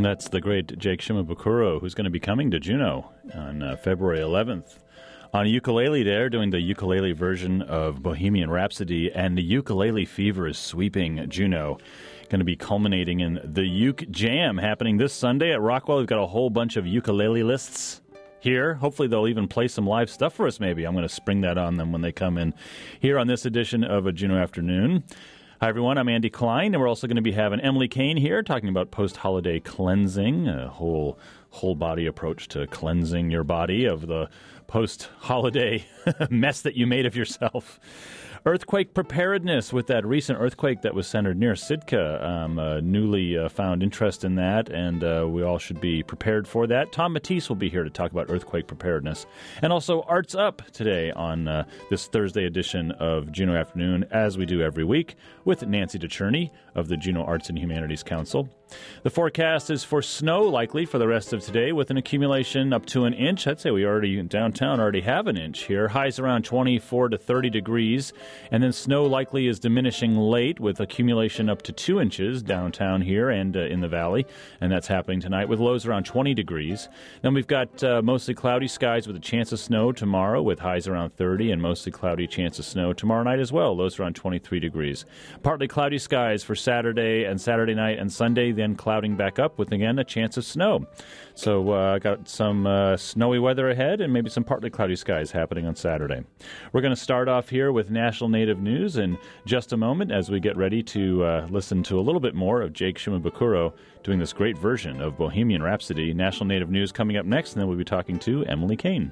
That's the great Jake Shimabukuro, who's going to be coming to Juneau on February 11th on a ukulele there, doing the ukulele version of Bohemian Rhapsody, and the ukulele fever is sweeping Juneau. Going to be culminating in the Uke Jam happening this Sunday at Rockwell. We've got a whole bunch of ukulele lists here. Hopefully they'll even play some live stuff for us maybe. I'm going to spring that on them when they come in here on this edition of a Juneau Afternoon. Hi, everyone. I'm Andy Klein, and we're also going to be having Emily Kane here talking about post-holiday cleansing, a whole body approach to cleansing your body of the post-holiday mess that you made of yourself. Earthquake preparedness with that recent earthquake that was centered near Sitka. Newly found interest in that, and we all should be prepared for that. Tom Matisse will be here to talk about earthquake preparedness. And also Arts Up today on this Thursday edition of Juneau Afternoon, as we do every week, with Nancy DeCherney of the Juneau Arts and Humanities Council. The forecast is for snow likely for the rest of today with an accumulation up to an inch. I'd say we already in downtown already have an inch here. Highs around 24 to 30 degrees. And then snow likely is diminishing late with accumulation up to 2 inches downtown here and in the valley. And that's happening tonight with lows around 20 degrees. Then we've got mostly cloudy skies with a chance of snow tomorrow with highs around 30 and mostly cloudy chance of snow tomorrow night as well. Lows around 23 degrees. Partly cloudy skies for Saturday and Saturday night and Sunday, then clouding back up with, again, a chance of snow. So I got some snowy weather ahead and maybe some partly cloudy skies happening on Saturday. We're going to start off here with National Native News in just a moment as we get ready to listen to a little bit more of Jake Shimabukuro doing this great version of Bohemian Rhapsody. National Native News coming up next, and then we'll be talking to Emily Kane.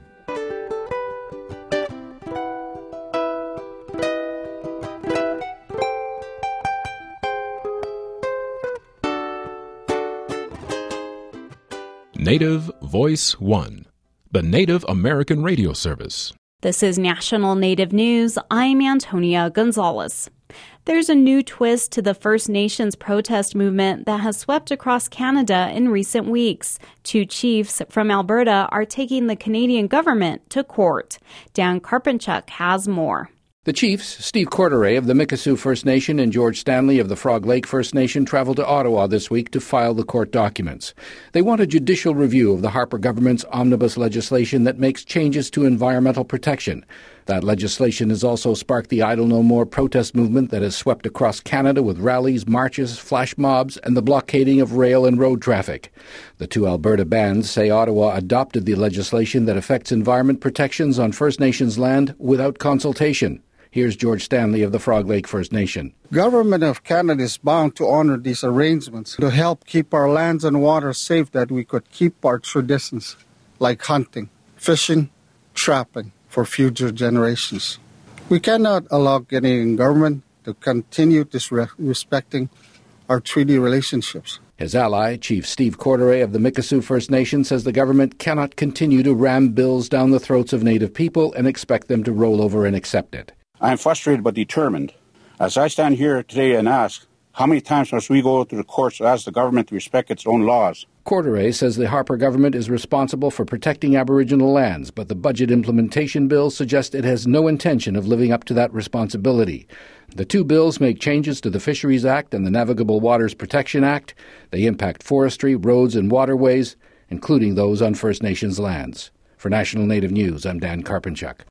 Native Voice One, the Native American radio service. This is National Native News. I'm Antonia Gonzalez. There's a new twist to the First Nations protest movement that has swept across Canada in recent weeks. Two chiefs from Alberta are taking the Canadian government to court. Dan Karpenchuk has more. The chiefs, Steve Corderay of the Mikisew First Nation and George Stanley of the Frog Lake First Nation, traveled to Ottawa this week to file the court documents. They want a judicial review of the Harper government's omnibus legislation that makes changes to environmental protection. That legislation has also sparked the Idle No More protest movement that has swept across Canada with rallies, marches, flash mobs, and the blockading of rail and road traffic. The two Alberta bands say Ottawa adopted the legislation that affects environment protections on First Nations land without consultation. Here's George Stanley of the Frog Lake First Nation. Government of Canada is bound to honor these arrangements to help keep our lands and waters safe, that we could keep our traditions like hunting, fishing, trapping for future generations. We cannot allow Canadian government to continue disrespecting our treaty relationships. His ally, Chief Steve Corderay of the Mikisew First Nation, says the government cannot continue to ram bills down the throats of Native people and expect them to roll over and accept it. I am frustrated but determined. As I stand here today and ask, how many times must we go to the courts to ask the government to respect its own laws? Corderay says the Harper government is responsible for protecting Aboriginal lands, but the budget implementation bill suggests it has no intention of living up to that responsibility. The two bills make changes to the Fisheries Act and the Navigable Waters Protection Act. They impact forestry, roads, and waterways, including those on First Nations lands. For National Native News, I'm Dan Karpenchuk.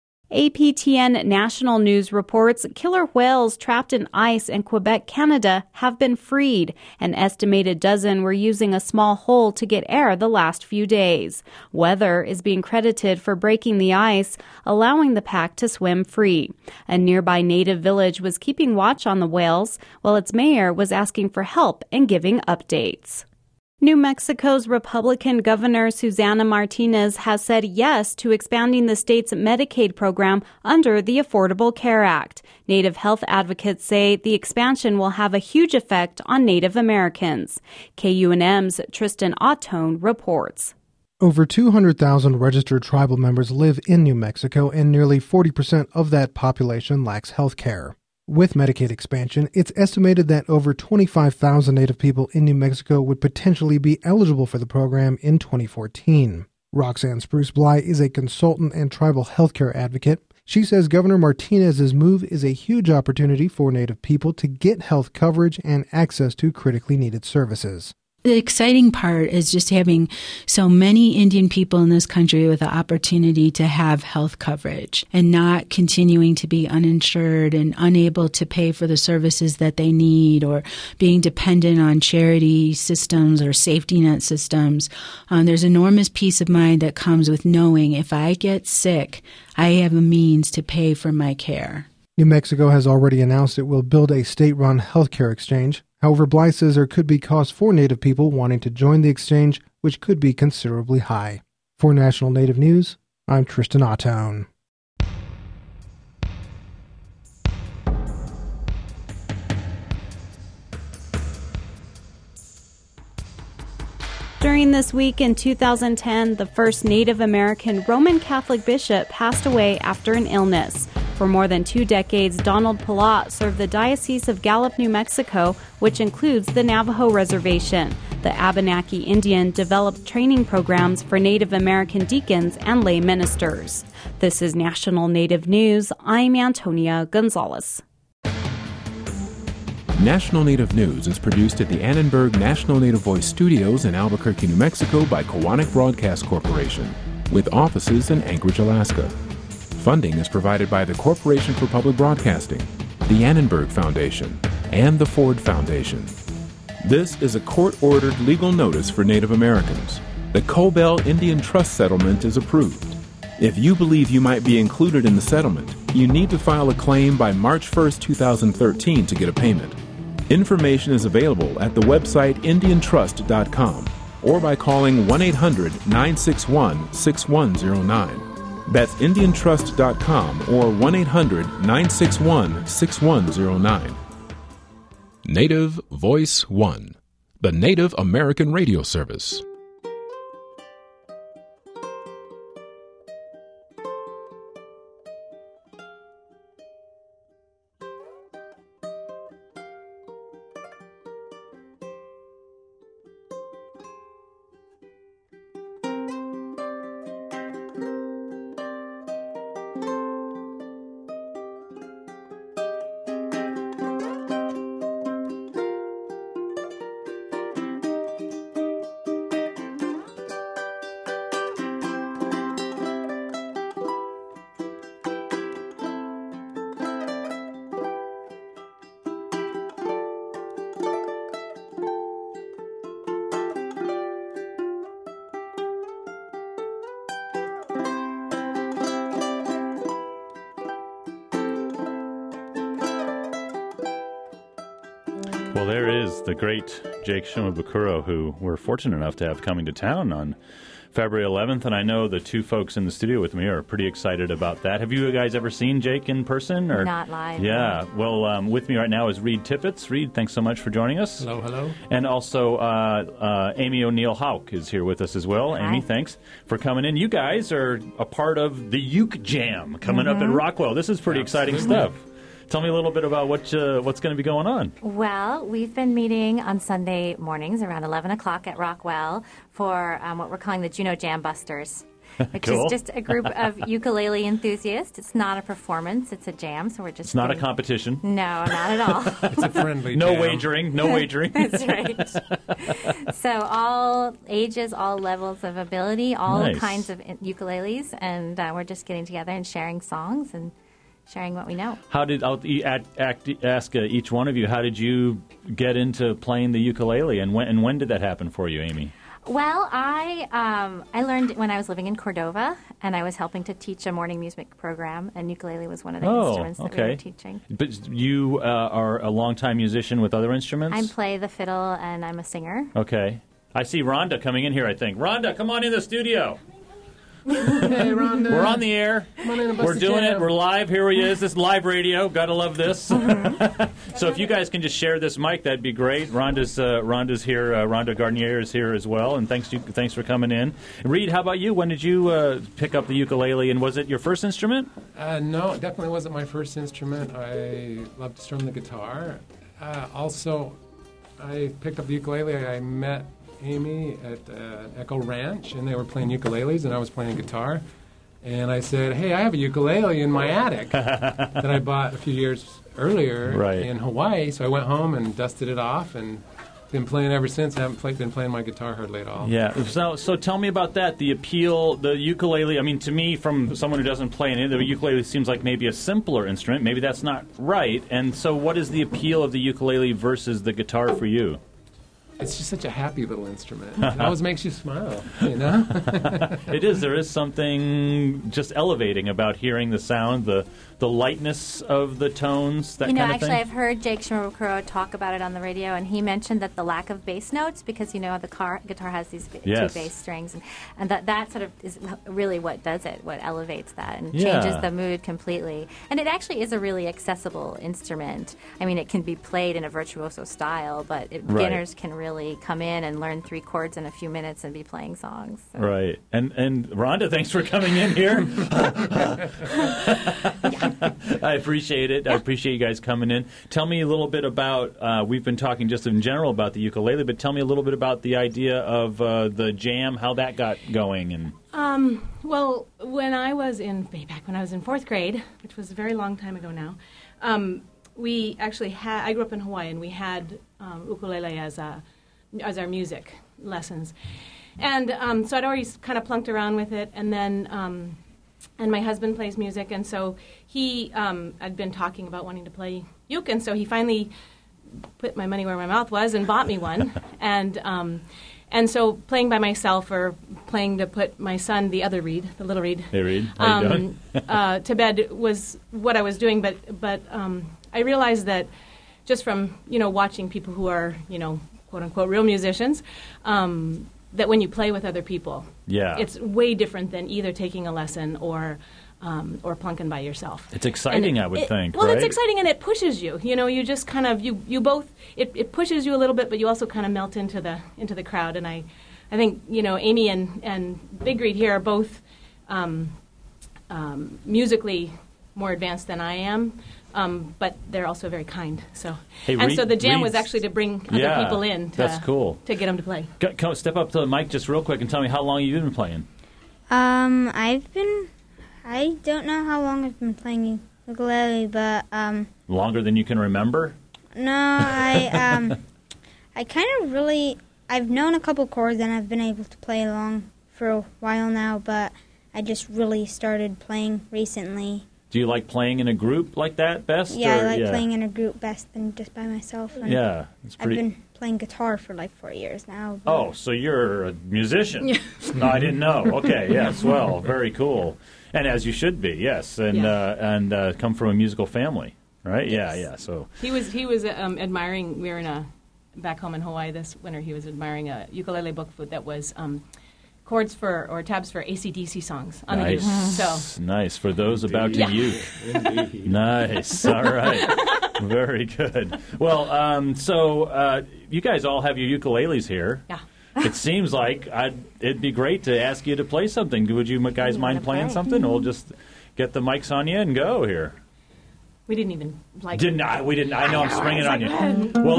APTN National News reports killer whales trapped in ice in Quebec, Canada, have been freed. An estimated dozen were using a small hole to get air the last few days. Weather is being credited for breaking the ice, allowing the pack to swim free. A nearby native village was keeping watch on the whales, while its mayor was asking for help and giving updates. New Mexico's Republican Governor Susana Martinez has said yes to expanding the state's Medicaid program under the Affordable Care Act. Native health advocates say the expansion will have a huge effect on Native Americans. KUNM's Tristan Ottone reports. Over 200,000 registered tribal members live in New Mexico, and nearly 40% of that population lacks health care. With Medicaid expansion, it's estimated that over 25,000 Native people in New Mexico would potentially be eligible for the program in 2014. Roxanne Spruce-Bly is a consultant and tribal healthcare advocate. She says Governor Martinez's move is a huge opportunity for Native people to get health coverage and access to critically needed services. The exciting part is just having so many Indian people in this country with the opportunity to have health coverage and not continuing to be uninsured and unable to pay for the services that they need or being dependent on charity systems or safety net systems. There's enormous peace of mind that comes with knowing if I get sick, I have a means to pay for my care. New Mexico has already announced it will build a state-run healthcare exchange. However, Bly says there could be costs for Native people wanting to join the exchange, which could be considerably high. For National Native News, I'm Tristan Ottone. During this week in 2010, the first Native American Roman Catholic bishop passed away after an illness. For more than 2 decades, Donald Palat served the Diocese of Gallup, New Mexico, which includes the Navajo Reservation. The Abenaki Indian developed training programs for Native American deacons and lay ministers. This is National Native News. I'm Antonia Gonzalez. National Native News is produced at the Annenberg National Native Voice Studios in Albuquerque, New Mexico by Kowanek Broadcast Corporation, with offices in Anchorage, Alaska. Funding is provided by the Corporation for Public Broadcasting, the Annenberg Foundation, and the Ford Foundation. This is a court-ordered legal notice for Native Americans. The Cobell Indian Trust Settlement is approved. If you believe you might be included in the settlement, you need to file a claim by March 1, 2013 to get a payment. Information is available at the website indiantrust.com or by calling 1-800-961-6109. That's indiantrust.com or 1-800-961-6109. Native Voice One, the Native American Radio Service. Well, there is the great Jake Shimabukuro, who we're fortunate enough to have coming to town on February 11th, and I know the two folks in the studio with me are pretty excited about that. Have you guys ever seen Jake in person? Or? Not live. Yeah. Well, with me right now is Reed Tippett. Reed, thanks so much for joining us. Hello, hello. And also Amy O'Neill Houck is here with us as well. Hi. Amy, thanks for coming in. You guys are a part of the Uke Jam coming up at Rockwell. This is pretty exciting stuff. Tell me a little bit about what's going to be going on. Well, we've been meeting on Sunday mornings around 11 o'clock at Rockwell for what we're calling the Juneau Jam Busters, which Cool. is just a group of ukulele enthusiasts. It's not a performance. It's a jam, so we're just... It's not a competition. No, not at all. It's a friendly No jam. wagering. No wagering. That's right. So all ages, all levels of ability, all Nice. kinds of ukuleles, and we're just getting together and sharing songs and sharing what we know. How did ask each one of you? How did you get into playing the ukulele, and when did that happen for you, Amy? Well, I learned when I was living in Cordova, and I was helping to teach a morning music program, and ukulele was one of the instruments that we were teaching. But you are a longtime musician with other instruments? I play the fiddle, and I'm a singer. Okay. I see Rhonda coming in here, I think. Rhonda, come on in the studio. Hey, Rhonda. We're on the air. Come on in and bust We're the doing jam. it. We're live. Here he is. This is live radio. Gotta love this. So if you guys can just share this mic, that'd be great. Rhonda's here. Rhonda Garnier is here as well. And thanks for coming in. Reed, how about you? When did you pick up the ukulele? And was it your first instrument? No, it definitely wasn't my first instrument. I love to strum the guitar. Also, I picked up the ukulele. I met Amy at Echo Ranch, and they were playing ukuleles, and I was playing guitar. And I said, hey, I have a ukulele in my attic that I bought a few years earlier in Hawaii. So I went home and dusted it off and been playing ever since. I haven't been playing my guitar hardly at all. Yeah. So tell me about that. The appeal, the ukulele. I mean, to me, from someone who doesn't play any, the ukulele seems like maybe a simpler instrument. Maybe that's not right. And so, what is the appeal of the ukulele versus the guitar for you? It's just such a happy little instrument. It always makes you smile, you know? It is. There is something just elevating about hearing the sound, the lightness of the tones, that kind of thing. Actually, I've heard Jake Shimabukuro talk about it on the radio, and he mentioned that the lack of bass notes, because, the guitar has these two bass strings, and that sort of is really what does it, what elevates that, and changes the mood completely. And it actually is a really accessible instrument. I mean, it can be played in a virtuoso style, but beginners can really come in and learn 3 chords in a few minutes and be playing songs. So. Right. And Rhonda, thanks for coming in here. I appreciate it. I appreciate you guys coming in. Tell me a little bit about, we've been talking just in general about the ukulele, but tell me a little bit about the idea of the jam, how that got going. And well, when I was in 4th grade, which was a very long time ago now, we actually I grew up in Hawaii, and we had ukulele as our music lessons. And so I'd always kind of plunked around with it, and then and my husband plays music, and so he had been talking about wanting to play uke, and so he finally put my money where my mouth was and bought me one. And so playing by myself, or playing to put my son, the little Reed, hey Reed, how you doing? To bed was what I was doing, but I realized that just from watching people who are quote unquote real musicians, that when you play with other people, it's way different than either taking a lesson or plunking by yourself. It's exciting, I would think. Well, right? It's exciting, and it pushes you. You just kind of you both. It pushes you a little bit, but you also kind of melt into the crowd. And I think Amy and Big Reed here are both musically more advanced than I am. But they're also very kind. So, so the jam was actually to bring other people in. That's cool. To get them to play. Step up to the mic just real quick and tell me how long you've been playing. I don't know how long I've been playing ukulele, but longer than you can remember? No, I kind of I've known a couple chords, and I've been able to play along for a while now, but I just really started playing recently. Do you like playing in a group like that best? Yeah, I like playing in a group best than just by myself. And it's pretty. I've been playing guitar for like 4 years now. Oh, so you're a musician? No, I didn't know. Okay, yes, well, very cool. And as you should be, yes, and come from a musical family, right? Yes. Yeah. So he was admiring. We were back home in Hawaii this winter. He was admiring a ukulele book that was. Chords or tabs for AC/DC songs on the uke. So nice for those about to uke. Indeed. Nice. All right. Very good. Well, so you guys all have your ukuleles here. Yeah. It seems like it'd be great to ask you to play something. Would you guys mind playing something? We'll just get the mics on you and go here. We didn't even like. We didn't. I know I'm springing on you. Well,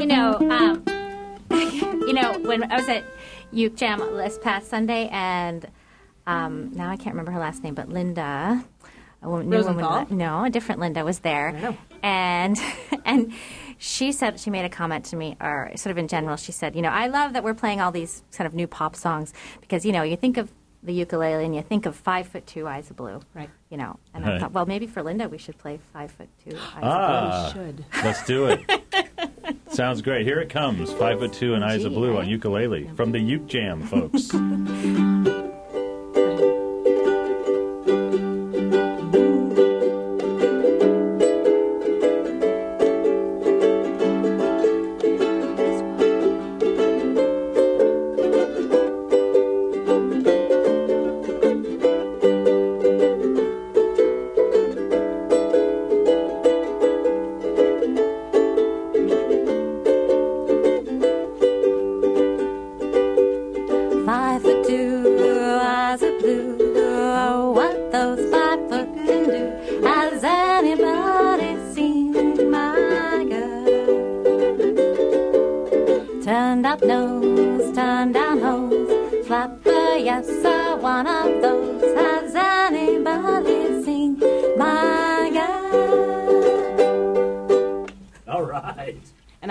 when I was at Uke Jam this past Sunday, and now I can't remember her last name, but Linda, a different Linda was there, I know. and she said, she made a comment to me, or sort of in general, she said, I love that we're playing all these kind of new pop songs, because you think of the ukulele and you think of 5'2" Eyes of Blue, right? And I thought, well, maybe for Linda we should play 5'2" Eyes of Blue. We should. Let's do it. Sounds great. Here it comes. 5'2" and Eyes of Blue on ukulele from the Uke Jam, folks.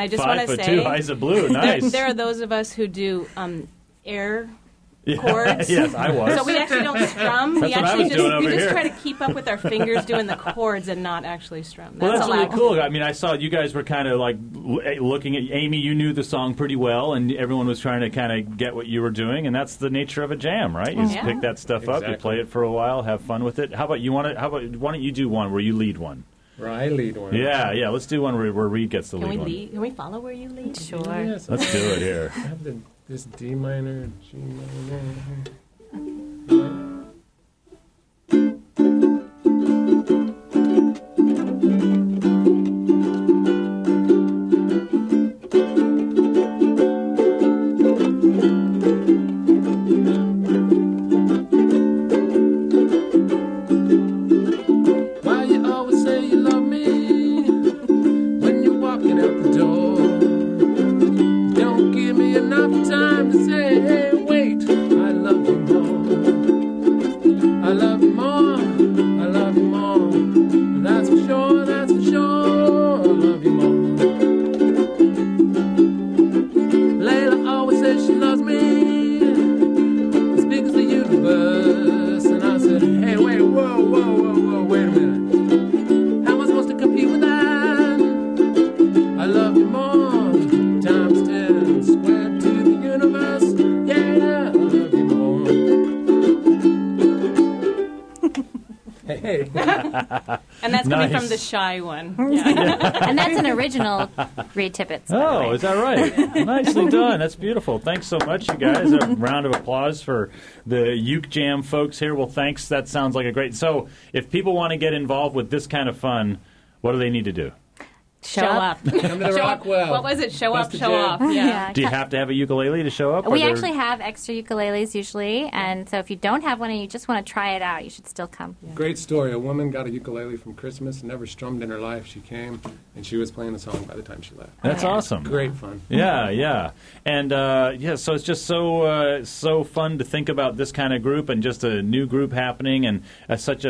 I just want to say, 5'2", eyes of blue, nice. There are those of us who do air chords. Yes, I was. So we actually don't strum. That's we what I actually was doing over just here. try to keep up with our fingers doing the chords and not actually strum. Well, that's really allowed. cool. I mean, I saw you guys were kind of like looking at Amy. You knew the song pretty well, and everyone was trying to kind of get what you were doing, and that's the nature of a jam, right? You just pick that stuff up, you play it for a while, have fun with it. How about you? Why don't you do one where you lead one? Where I lead one. Yeah. Let's do one where Reed gets the lead one. Can we follow where you lead? Sure. Yes, Let's do it here. I have this D minor, G minor. Why you always say you love me when you're walking out the door? Don't give me enough time to say, hey, wait, I love you more. I love you more, I love you more. That's for sure, that's for sure. I love you more. Layla always says she loves me as big as the universe. And I said, hey, wait, whoa, wait a minute. How am I supposed to compete with that? I love you more, times 10, squared to the universe. Yeah, I love you more. Hey. And that's coming Nice. from the shy one. And that's an original Reed Tippett. Oh, is that right? Nicely done. That's beautiful. Thanks so much, you guys. A round of applause for the Uke Jam folks here. Well, thanks. That sounds like a great... So, if people want to get involved with this kind of fun, what do they need to do? Show up. Come to the Rockwell. What was it? Show That's up, the show jam. off. Yeah. Do you have to have a ukulele to show up? We Or actually have extra ukuleles usually, and so if you don't have one and you just want to try it out, you should still come. Great story. A woman got a ukulele from Christmas, never strummed in her life. She came, and she was playing the song by the time she left. That's awesome. Great fun. Yeah. And, so it's just so fun to think about this kind of group and just a new group happening and such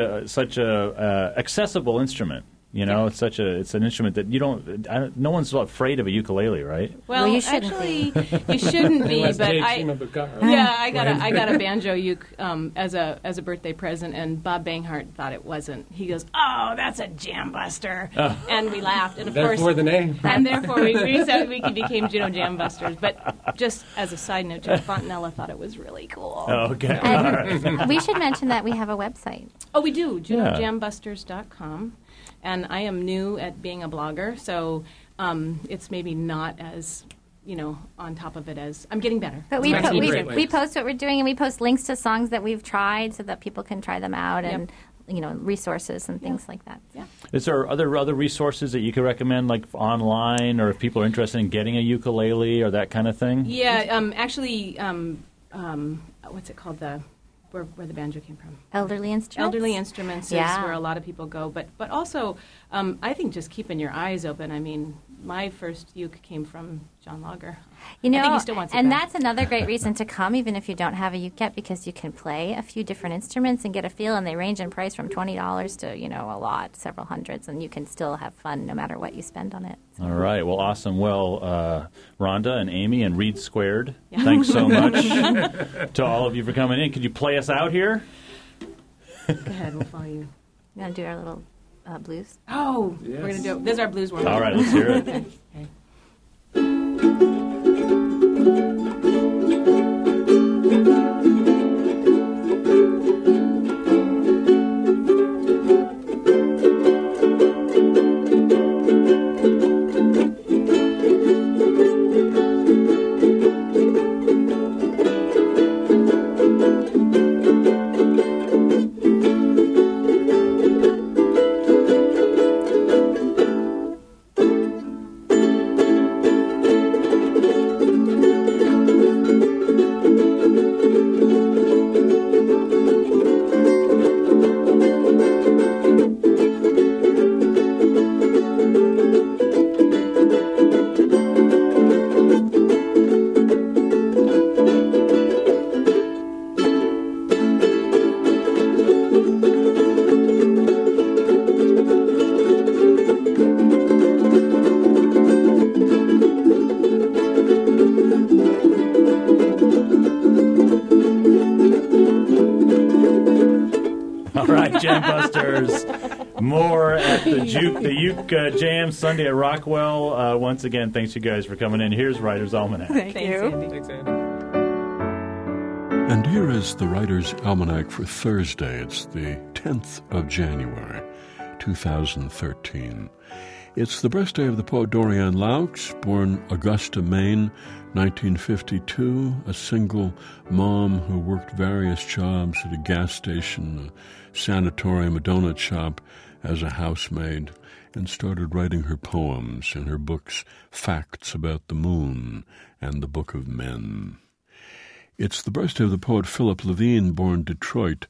a accessible instrument. You know, it's an instrument that no one's afraid of a ukulele, right? Well, you shouldn't actually, you shouldn't be. Unless But Jake I Shimabukara. got a banjo uke as a birthday present, and Bob Banghart thought it wasn't. He goes, "Oh, that's a jam buster," and we laughed. And of course, Therefore the name. and therefore we said we became Juno Jam Busters. But just as a side note, Joe Fontanella thought it was really cool. Okay. And we should mention that we have a website. Oh, we do. JunoJamBusters.com. And I am new at being a blogger, so it's maybe not as, on top of it as... I'm getting better. But It's actually great we links. post what we're doing, and we post links to songs that we've tried so that people can try them out and, resources and things like that. Yeah. Is there other resources that you could recommend, like online, or if people are interested in getting a ukulele or that kind of thing? Yeah, actually, what's it called? Where the banjo came from. Elderly Instruments? Elderly Instruments is where a lot of people go. But also, I think just keeping your eyes open. I mean, my first uke came from John Lager. I think he still wants it and back. that's another great reason to come, even if you don't have a uke yet, because you can play a few different instruments and get a feel, and they range in price from $20 to, a lot, several hundreds, and you can still have fun no matter what you spend on it. All right. Well, awesome. Well, Rhonda and Amy and Reed Squared, thanks so much to all of you for coming in. Could you play us out here? Go ahead, we'll follow you. You want to do our little blues? Oh, we're going to do it. This is our blues one. All right, let's hear it. Okay. More at the Uke Jam Sunday at Rockwell. Once again, thanks you guys for coming in. Here's Writer's Almanac. Thank you. Andy. Thanks, Andy. And here is the Writer's Almanac for Thursday. It's the 10th of January, 2013. It's the birthday of the poet Dorianne Laux, born Augusta, Maine, 1952, a single mom who worked various jobs at a gas station, a sanatorium, a donut shop, as a housemaid, and started writing her poems in her books Facts About the Moon and The Book of Men. It's the birthday of the poet Philip Levine, born Detroit,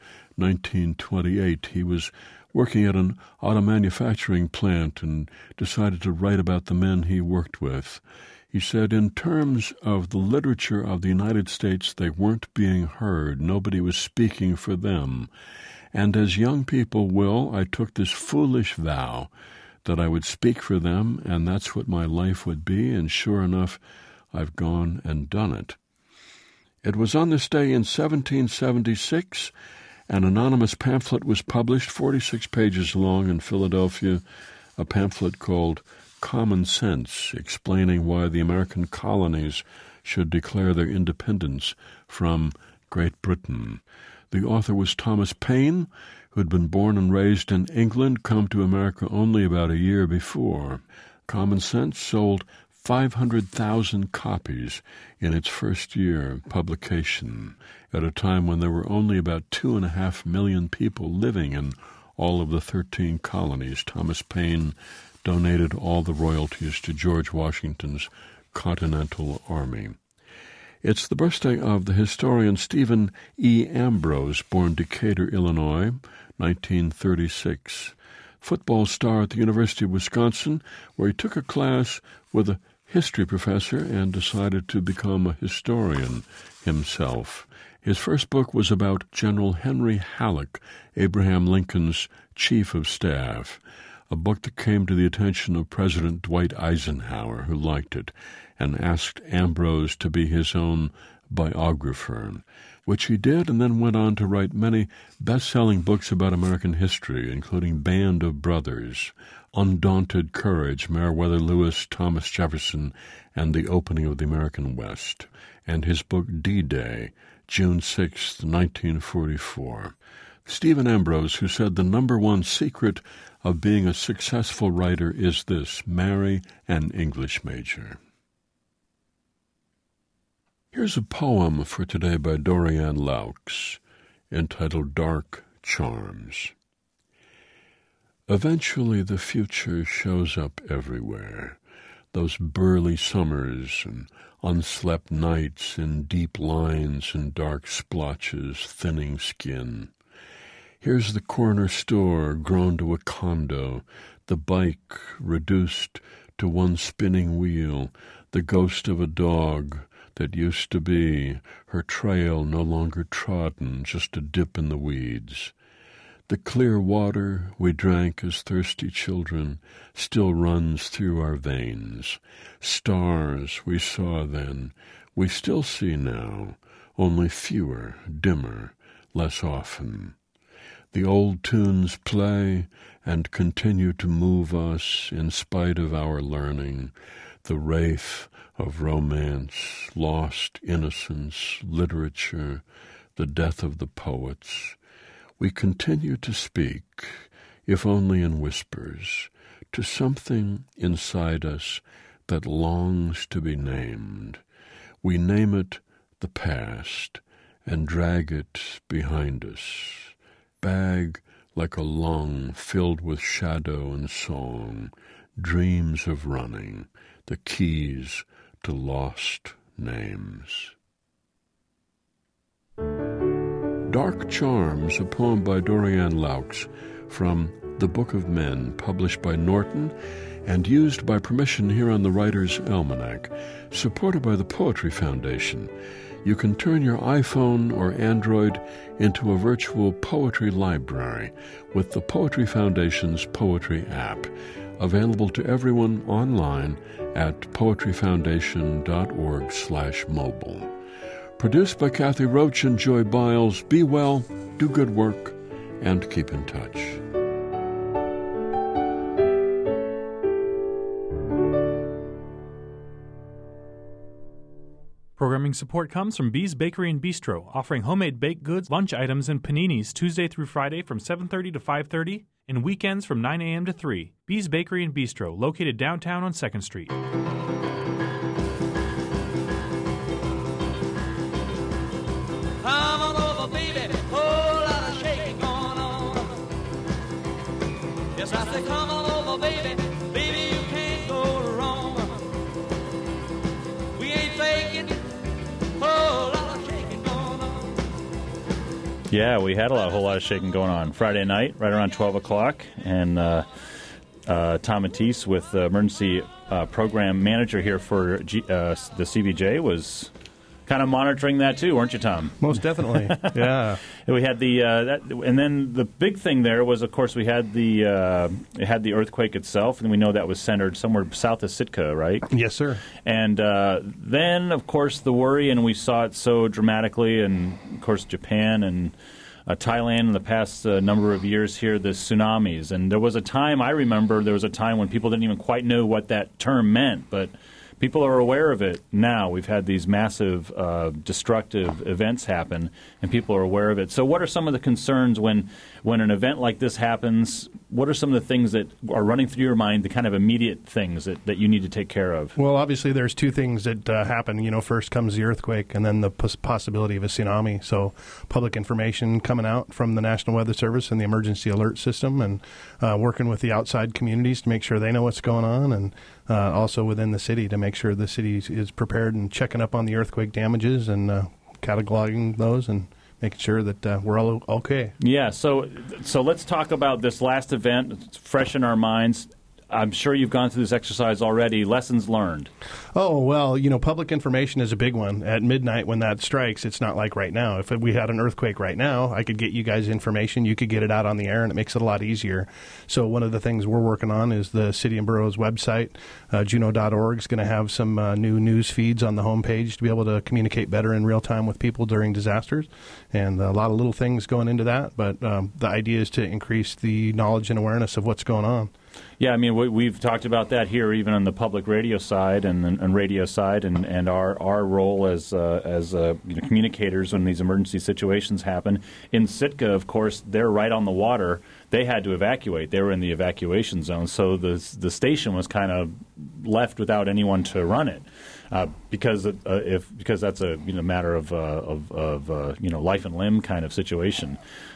1928. He was working at an auto manufacturing plant and decided to write about the men he worked with. He said, in terms of the literature of the United States, they weren't being heard. Nobody was speaking for them. And as young people will, I took this foolish vow that I would speak for them, and that's what my life would be, and sure enough, I've gone and done it. It was on this day in 1776, an anonymous pamphlet was published, 46 pages long, in Philadelphia, a pamphlet called Common Sense, explaining why the American colonies should declare their independence from Great Britain. The author was Thomas Paine, who had been born and raised in England, come to America only about a year before. Common Sense sold 500,000 copies in its first year of publication, at a time when there were only about 2.5 million people living in all of the 13 colonies. Thomas Paine donated all the royalties to George Washington's Continental Army. It's the birthday of the historian Stephen E. Ambrose, born Decatur, Illinois, 1936. Football star at the University of Wisconsin, where he took a class with a history professor and decided to become a historian himself. His first book was about General Henry Halleck, Abraham Lincoln's chief of staff, a book that came to the attention of President Dwight Eisenhower, who liked it, and asked Ambrose to be his own biographer, which he did, and then went on to write many best-selling books about American history, including Band of Brothers, Undaunted Courage, Meriwether Lewis, Thomas Jefferson, and the Opening of the American West, and his book D-Day, June 6, 1944. Stephen Ambrose, who said the number one secret of being a successful writer is this: marry an English major. Here's a poem for today by Dorianne Laux, entitled Dark Charms. Eventually the future shows up everywhere, those burly summers and unslept nights in deep lines and dark splotches thinning skin. Here's the corner store grown to a condo, the bike reduced to one spinning wheel, the ghost of a dog that used to be, her trail no longer trodden, just a dip in the weeds. The clear water we drank as thirsty children still runs through our veins. Stars we saw then, we still see now, only fewer, dimmer, less often. The old tunes play and continue to move us in spite of our learning, the wraith of romance, lost innocence, literature, the death of the poets. We continue to speak, if only in whispers, to something inside us that longs to be named. We name it the past and drag it behind us. Bag like a lung filled with shadow and song, dreams of running, the keys to lost names. Dark Charms, a poem by Dorianne Laux from The Book of Men, published by Norton and used by permission here on the Writer's Almanac, supported by the Poetry Foundation. You can turn your iPhone or Android into a virtual poetry library with the Poetry Foundation's Poetry app, available to everyone online at poetryfoundation.org/mobile. Produced by Kathy Roach and Joy Biles. Be well, do good work, and keep in touch. Programming support comes from Bee's Bakery and Bistro, offering homemade baked goods, lunch items, and paninis Tuesday through Friday from 7:30 to 5:30 and weekends from 9 a.m. to 3. Bee's Bakery and Bistro, located downtown on 2nd Street. Come on over, baby, whole lot of shaking going on. Yes, I say come on over, baby, baby, you can't go wrong. We ain't faking, whole lot of shaking going on. Yeah, we had a whole lot of shaking going on Friday night, right around 12 o'clock, and Tom Matisse, with the emergency program manager here for the CBJ, was kind of monitoring that too, weren't you, Tom? Most definitely, yeah. We had and then the big thing there was, of course, we had the earthquake itself, and we know that was centered somewhere south of Sitka, right? Yes, sir. And then, of course, the worry, and we saw it so dramatically, and of course, Japan and Thailand in the past number of years here, the tsunamis. And there was a time, I remember, when people didn't even quite know what that term meant, but people are aware of it now. We've had these massive destructive events happen, and people are aware of it. So what are some of the concerns when an event like this happens? What are some of the things that are running through your mind, the kind of immediate things that you need to take care of? Well, obviously there's two things that happen. First comes the earthquake and then the possibility of a tsunami. So public information coming out from the National Weather Service and the Emergency Alert System, and working with the outside communities to make sure they know what's going on, and also within the city to make sure the city is prepared and checking up on the earthquake damages and cataloging those and making sure that we're all okay. Yeah, so let's talk about this last event. It's fresh in our minds. I'm sure you've gone through this exercise already. Lessons learned. Oh, well, public information is a big one. At midnight when that strikes, it's not like right now. If we had an earthquake right now, I could get you guys information. You could get it out on the air, and it makes it a lot easier. So one of the things we're working on is the City and Borough's website. Juneau.org is going to have some new news feeds on the homepage to be able to communicate better in real time with people during disasters. And a lot of little things going into that. But the idea is to increase the knowledge and awareness of what's going on. Yeah, I mean, we've talked about that here, even on the public radio side and radio side, and our role as communicators when these emergency situations happen. In Sitka, of course, they're right on the water. They had to evacuate. They were in the evacuation zone, so the station was kind of left without anyone to run it, because that's a matter of life and limb kind of situation.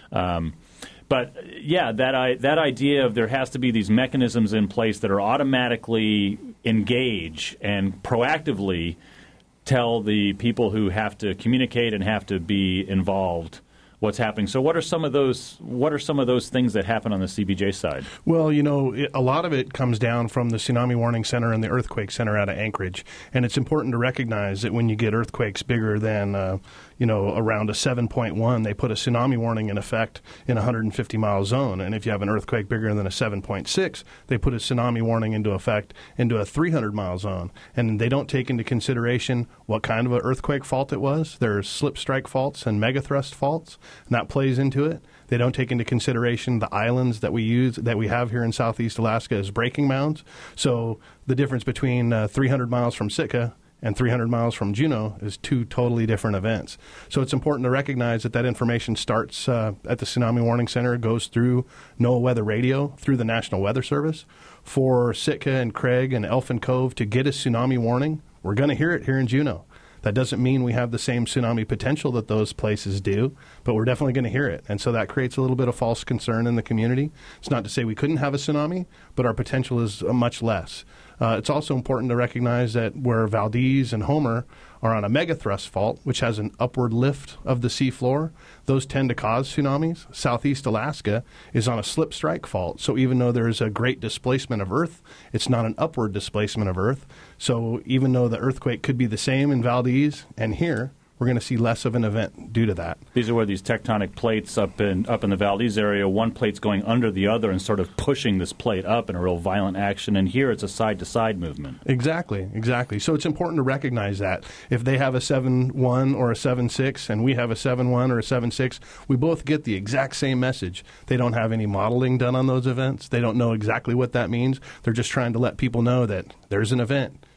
But, yeah, that idea of there has to be these mechanisms in place that are automatically engage and proactively tell the people who have to communicate and have to be involved what's happening. So what are some of those things that happen on the CBJ side? Well, a lot of it comes down from the Tsunami Warning Center and the Earthquake Center out of Anchorage. And it's important to recognize that when you get earthquakes bigger than around a 7.1, they put a tsunami warning in effect in a 150-mile zone. And if you have an earthquake bigger than a 7.6, they put a tsunami warning into effect into a 300-mile zone. And they don't take into consideration what kind of an earthquake fault it was. There's slip strike faults and megathrust faults, and that plays into it. They don't take into consideration the islands that we have here in Southeast Alaska as breaking mounds. So the difference between 300 miles from Sitka and 300 miles from Juneau is two totally different events. So it's important to recognize that information starts at the Tsunami Warning Center, goes through NOAA Weather Radio, through the National Weather Service. For Sitka and Craig and Elfin Cove to get a tsunami warning, we're going to hear it here in Juneau. That doesn't mean we have the same tsunami potential that those places do, but we're definitely going to hear it. And so that creates a little bit of false concern in the community. It's not to say we couldn't have a tsunami, but our potential is much less. It's also important to recognize that where Valdez and Homer are on a megathrust fault, which has an upward lift of the seafloor, those tend to cause tsunamis. Southeast Alaska is on a slip strike fault, so even though there's a great displacement of Earth, it's not an upward displacement of Earth. So even though the earthquake could be the same in Valdez and here, we're going to see less of an event due to that. These are where these tectonic plates up in the Valdez area, one plate's going under the other and sort of pushing this plate up in a real violent action, and here it's a side-to-side movement. Exactly. So it's important to recognize that. If they have a 7.1 or a 7.6 and we have a 7.1 or a 7.6, we both get the exact same message. They don't have any modeling done on those events. They don't know exactly what that means. They're just trying to let people know that there's an event.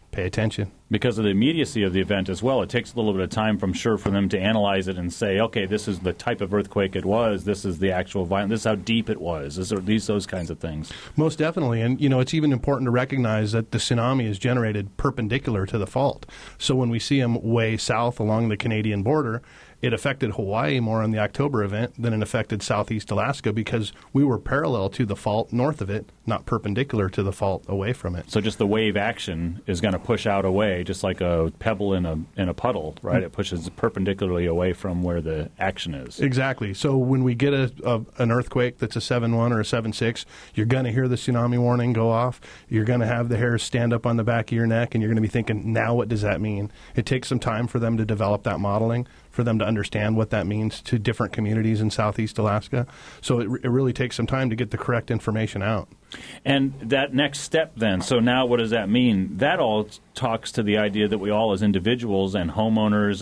pay attention. Because of the immediacy of the event as well, it takes a little bit of time, I'm sure, for them to analyze it and say, okay, this is the type of earthquake it was, this is the actual violence, this is how deep it was, those kinds of things. Most definitely. And, it's even important to recognize that the tsunami is generated perpendicular to the fault. So when we see them way south along the Canadian border, it affected Hawaii more in the October event than it affected Southeast Alaska because we were parallel to the fault north of it, not perpendicular to the fault away from it. So just the wave action is going to push out away, just like a pebble in a puddle, right? It pushes perpendicularly away from where the action is. Exactly. So when we get an earthquake that's a 7.1 or a 7.6, you're going to hear the tsunami warning go off. You're going to have the hairs stand up on the back of your neck, and you're going to be thinking, now what does that mean? It takes some time for them to develop that modeling, for them to understand what that means to different communities in Southeast Alaska. So it really takes some time to get the correct information out. And that next step then, so now what does that mean? That all talks to the idea that we all as individuals and homeowners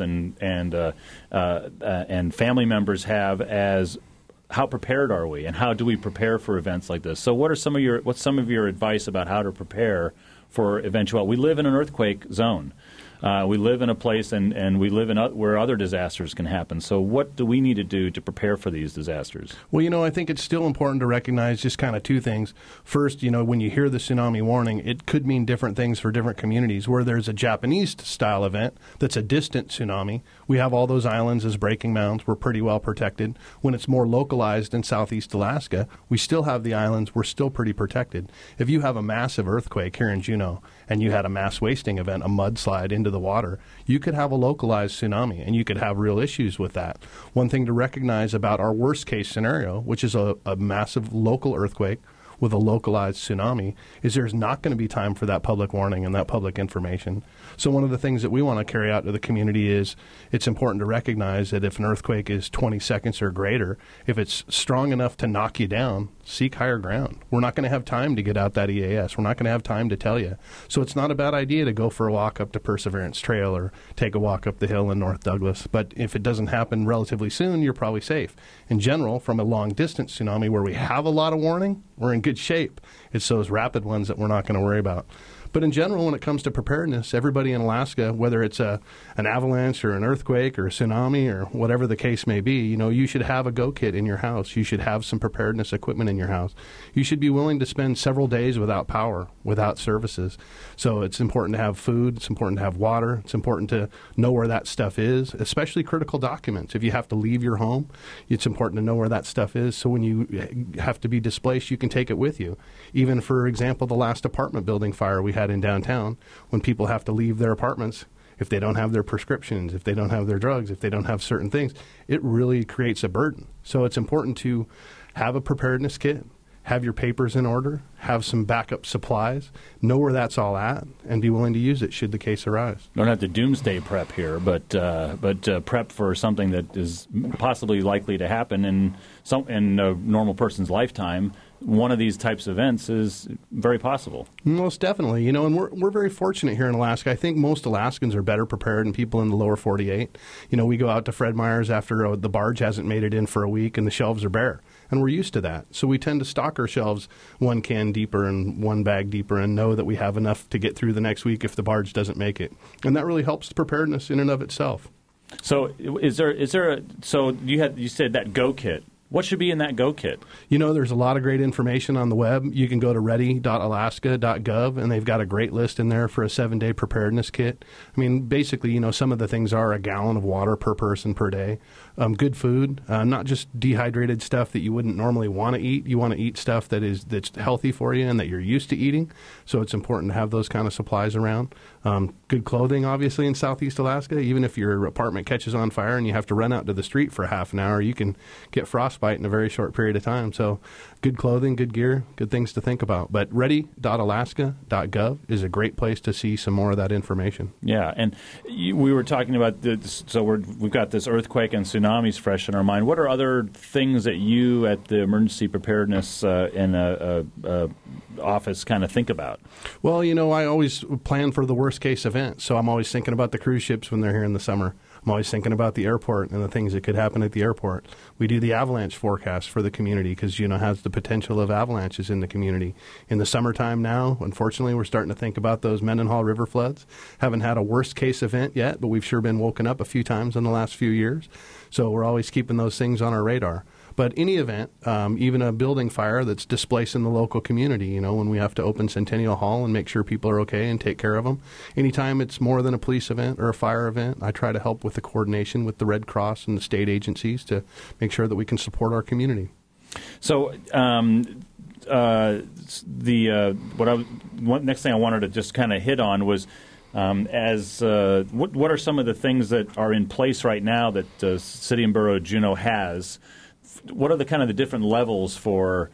and family members have as how prepared are we and how do we prepare for events like this? So what's some of your advice about how to prepare for eventuality? We live in an earthquake zone. We live in a place and we live in where other disasters can happen. So what do we need to do to prepare for these disasters? Well, I think it's still important to recognize just kind of two things. First, when you hear the tsunami warning, it could mean different things for different communities. Where there's a Japanese-style event that's a distant tsunami, we have all those islands as breaking mounds. We're pretty well protected. When it's more localized in Southeast Alaska, we still have the islands. We're still pretty protected. If you have a massive earthquake here in Juneau and you had a mass wasting event, a mudslide into the water, you could have a localized tsunami, and you could have real issues with that. One thing to recognize about our worst-case scenario, which is a massive local earthquake with a localized tsunami, is there's not going to be time for that public warning and that public information. So one of the things that we want to carry out to the community is it's important to recognize that if an earthquake is 20 seconds or greater, if it's strong enough to knock you down, seek higher ground. We're not going to have time to get out that EAS. We're not going to have time to tell you. So it's not a bad idea to go for a walk up to Perseverance Trail or take a walk up the hill in North Douglas. But if it doesn't happen relatively soon, you're probably safe. In general, from a long-distance tsunami where we have a lot of warning, we're in good shape. It's those rapid ones that we're not going to worry about. But in general, when it comes to preparedness, everybody in Alaska, whether it's an avalanche or an earthquake or a tsunami or whatever the case may be, you should have a go kit in your house. You should have some preparedness equipment in your house. You should be willing to spend several days without power, without services. So it's important to have food. It's important to have water. It's important to know where that stuff is, especially critical documents. If you have to leave your home, it's important to know where that stuff is. So when you have to be displaced, you can take it with you. Even, for example, the last apartment building fire we had in downtown, when people have to leave their apartments, if they don't have their prescriptions, if they don't have their drugs, if they don't have certain things, it really creates a burden. So it's important to have a preparedness kit, have your papers in order, have some backup supplies, know where that's all at, and be willing to use it should the case arise. Don't have to doomsday prep here, but prep for something that is possibly likely to happen in a normal person's lifetime. One of these types of events is very possible. Most definitely. And we're very fortunate here in Alaska. I think most Alaskans are better prepared than people in the lower 48. We go out to Fred Meyer's after the barge hasn't made it in for a week and the shelves are bare. And we're used to that. So we tend to stock our shelves one can deeper and one bag deeper and know that we have enough to get through the next week if the barge doesn't make it. And that really helps preparedness in and of itself. So you said that go kit. What should be in that go kit? There's a lot of great information on the web. You can go to ready.alaska.gov, and they've got a great list in there for a 7-day preparedness kit. Basically, some of the things are a gallon of water per person per day, good food, not just dehydrated stuff that you wouldn't normally want to eat. You want to eat stuff that's healthy for you and that you're used to eating. So it's important to have those kind of supplies around. Good clothing, obviously, in Southeast Alaska. Even if your apartment catches on fire and you have to run out to the street for half an hour, you can get frostbite in a very short period of time. So good clothing, good gear, good things to think about. But ready.alaska.gov is a great place to see some more of that information. Yeah, and we were talking about this, so we've got this earthquake and tsunamis fresh in our mind. What are other things that you at the emergency preparedness office kind of think about? Well, I always plan for the worst case event. So I'm always thinking about the cruise ships when they're here in the summer. I'm always thinking about the airport and the things that could happen at the airport. We do the avalanche forecast for the community because Juneau has the potential of avalanches in the community. In the summertime now, unfortunately, we're starting to think about those Mendenhall River floods. Haven't had a worst-case event yet, but we've sure been woken up a few times in the last few years. So we're always keeping those things on our radar. But any event, even a building fire that's displacing the local community, when we have to open Centennial Hall and make sure people are okay and take care of them. Anytime it's more than a police event or a fire event, I try to help with the coordination with the Red Cross and the state agencies to make sure that we can support our community. So next thing I wanted to just kind of hit on was what are some of the things that are in place right now that City and Borough of Juneau has? What are the kind of the different levels for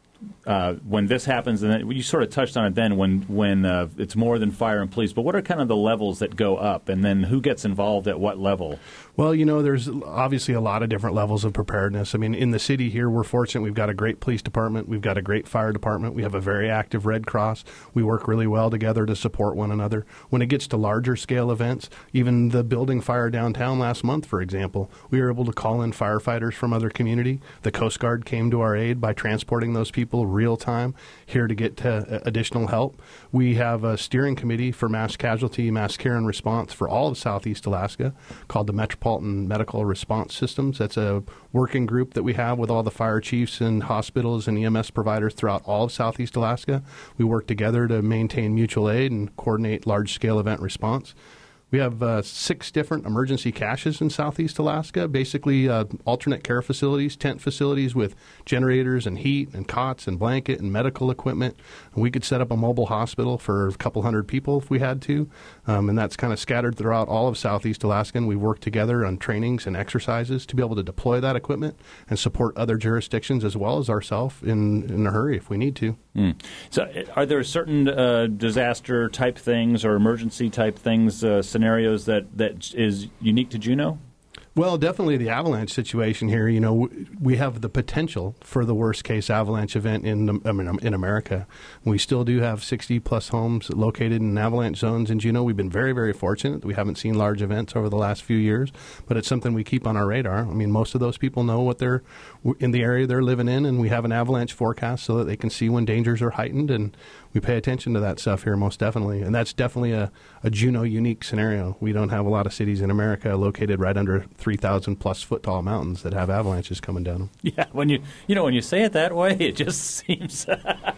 when this happens? And then, you sort of touched on it then when it's more than fire and police. But what are kind of the levels that go up, and then who gets involved at what level? Well, there's obviously a lot of different levels of preparedness. I mean, in the city here, we're fortunate. We've got a great police department. We've got a great fire department. We have a very active Red Cross. We work really well together to support one another. When it gets to larger scale events, even the building fire downtown last month, for example, we were able to call in firefighters from other community. The Coast Guard came to our aid by transporting those people real time here to get additional help. We have a steering committee for mass casualty, mass care, and response for all of Southeast Alaska called the Metropolitan Medical Response Systems. That's a working group that we have with all the fire chiefs and hospitals and EMS providers throughout all of Southeast Alaska. We work together to maintain mutual aid and coordinate large-scale event response. We have 6 different emergency caches in Southeast Alaska, basically alternate care facilities, tent facilities with generators and heat and cots and blanket and medical equipment. And we could set up a mobile hospital for a couple hundred people if we had to. And that's kind of scattered throughout all of Southeast Alaska. And we work together on trainings and exercises to be able to deploy that equipment and support other jurisdictions as well as ourselves in a hurry if we need to. So are there certain disaster type things or emergency type things, scenarios that is unique to Juneau? Well, definitely the avalanche situation here. We have the potential for the worst-case avalanche event in America. We still do have 60-plus homes located in avalanche zones in Juneau. We've been very, very fortunate that we haven't seen large events over the last few years, but it's something we keep on our radar. I mean, most of those people know what they're in the area they're living in, and we have an avalanche forecast so that they can see when dangers are heightened, and we pay attention to that stuff here most definitely. And that's definitely a Juneau unique scenario. We don't have a lot of cities in America located right under 3,000-plus foot tall mountains that have avalanches coming down them. Yeah, when you say it that way, it just seems,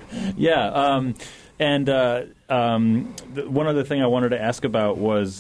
yeah. One other thing I wanted to ask about was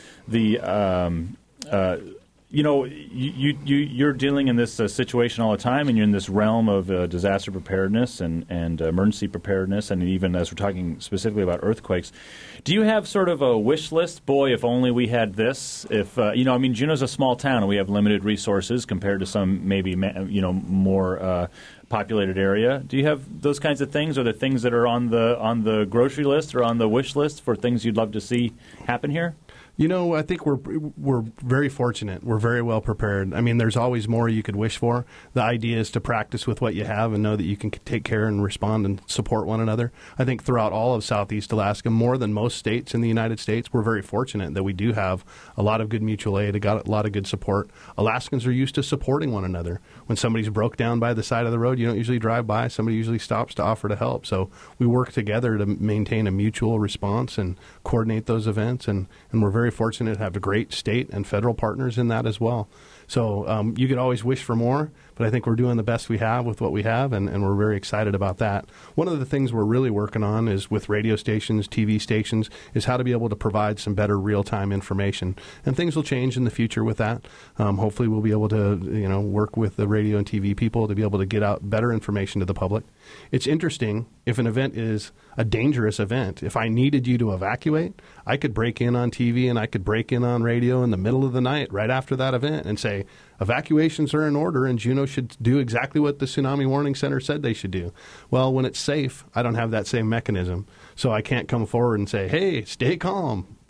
you're dealing in this situation all the time, and you're in this realm of disaster preparedness and emergency preparedness, and even as we're talking specifically about earthquakes. Do you have sort of a wish list? Boy, if only we had this. If Juneau's a small town, and we have limited resources compared to some maybe more populated area. Do you have those kinds of things? Are there things that are on the grocery list or on the wish list for things you'd love to see happen here? I think we're very fortunate. We're very well prepared. I mean, there's always more you could wish for. The idea is to practice with what you have and know that you can take care and respond and support one another. I think throughout all of Southeast Alaska, more than most states in the United States, we're very fortunate that we do have a lot of good mutual aid, a lot of good support. Alaskans are used to supporting one another. When somebody's broke down by the side of the road, you don't usually drive by. Somebody usually stops to offer to help. So we work together to maintain a mutual response and coordinate those events, and we're very fortunate to have great state and federal partners in that as well. So you could always wish for more, but I think we're doing the best we have with what we have, and we're very excited about that. One of the things we're really working on is with radio stations, TV stations, is how to be able to provide some better real-time information. And things will change in the future with that. Hopefully we'll be able to work with the radio and TV people to be able to get out better information to the public. It's interesting, if an event is a dangerous event, if I needed you to evacuate, I could break in on TV and I could break in on radio in the middle of the night right after that event and say, evacuations are in order and Juneau should do exactly what the Tsunami Warning Center said they should do. Well, when it's safe, I don't have that same mechanism. So I can't come forward and say, hey, stay calm.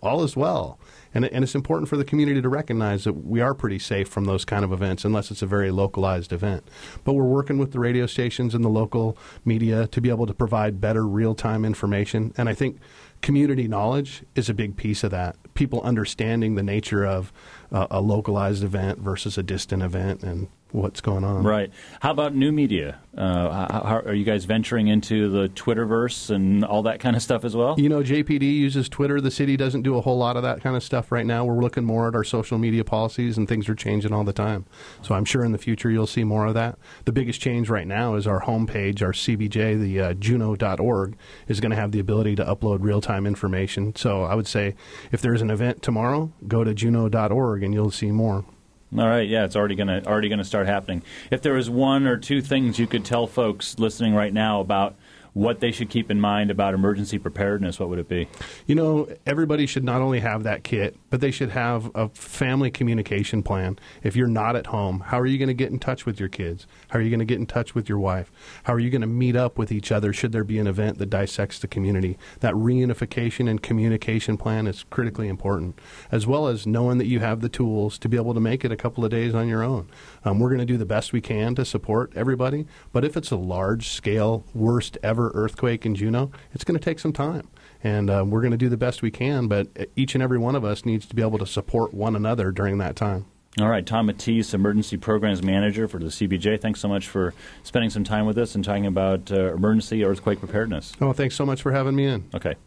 all is well. And it's important for the community to recognize that we are pretty safe from those kind of events unless it's a very localized event. But we're working with the radio stations and the local media to be able to provide better real-time information. And I think community knowledge is a big piece of that. People understanding the nature of a localized event versus a distant event and what's going on. Right. How about new media? How are you guys venturing into the Twitterverse and all that kind of stuff as well? You know, JPD uses Twitter. The city doesn't do a whole lot of that kind of stuff right now. We're looking more at our social media policies, and things are changing all the time. So I'm sure in the future you'll see more of that. The biggest change right now is our homepage, our CBJ, the juno.org, is going to have the ability to upload real-time information. So I would say if there's an event tomorrow, go to juno.org and you'll see more. All right, yeah, it's already gonna start happening. If there was one or two things you could tell folks listening right now about what they should keep in mind about emergency preparedness, what would it be? You know, everybody should not only have that kit, but they should have a family communication plan. If you're not at home, how are you going to get in touch with your kids? How are you going to get in touch with your wife? How are you going to meet up with each other should there be an event that dissects the community? That reunification and communication plan is critically important, as well as knowing that you have the tools to be able to make it a couple of days on your own. We're going to do the best we can to support everybody, but if it's a large-scale, worst-ever earthquake in Juneau, it's going to take some time. And we're going to do the best we can, but each and every one of us needs to be able to support one another during that time. All right, Tom Matisse, Emergency Programs Manager for the CBJ. Thanks so much for spending some time with us and talking about emergency earthquake preparedness. Oh, thanks so much for having me in. Okay.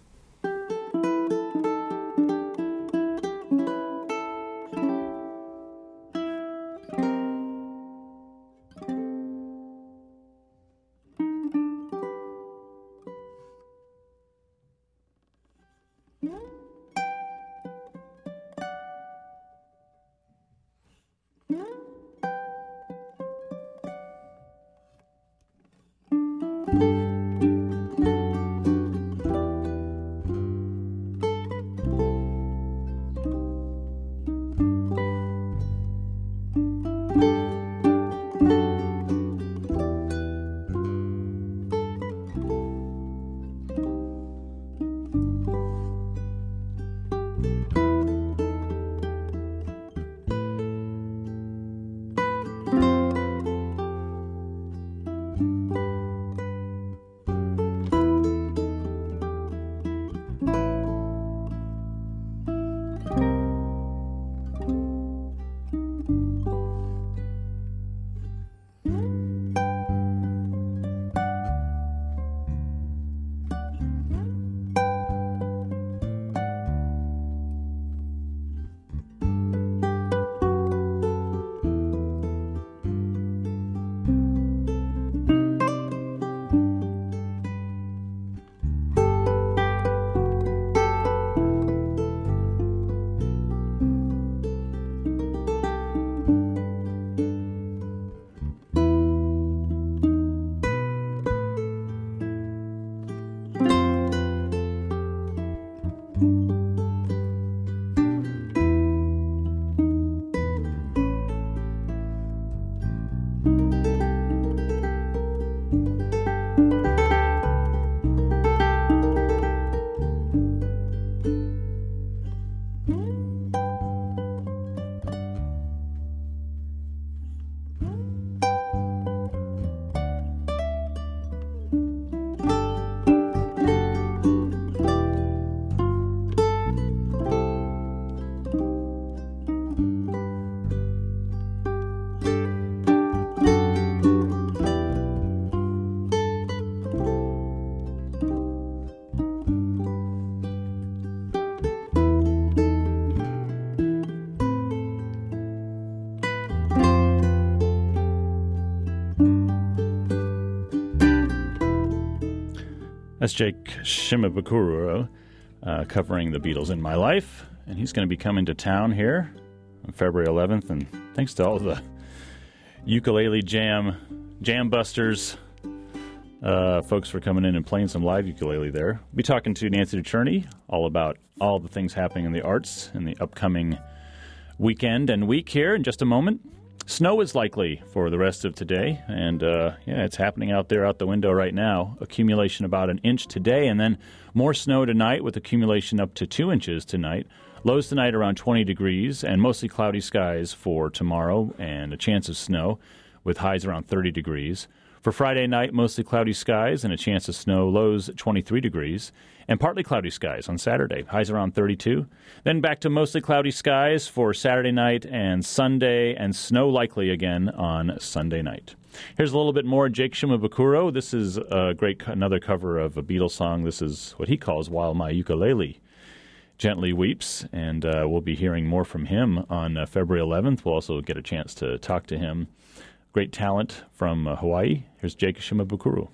That's Jake Shimabukuro covering the Beatles in My Life, and he's going to be coming to town here on February 11th, and thanks to all the ukulele jam busters, folks for coming in and playing some live ukulele there. We'll be talking to Nancy DeCherney all about all the things happening in the arts in the upcoming weekend and week here in just a moment. Snow is likely for the rest of today, and it's happening out there out the window right now. Accumulation about 1 inch today, and then more snow tonight with accumulation up to 2 inches tonight. Lows tonight around 20 degrees, and mostly cloudy skies for tomorrow, and a chance of snow with highs around 30 degrees. For Friday night, mostly cloudy skies and a chance of snow, lows 23 degrees, and partly cloudy skies on Saturday, highs around 32. Then back to mostly cloudy skies for Saturday night and Sunday, and snow likely again on Sunday night. Here's a little bit more Jake Shimabukuro. This is another cover of a Beatles song. This is what he calls While My Ukulele Gently Weeps, and we'll be hearing more from him on February 11th. We'll also get a chance to talk to him. Great talent from Hawaii. Here's Jake Shimabukuro.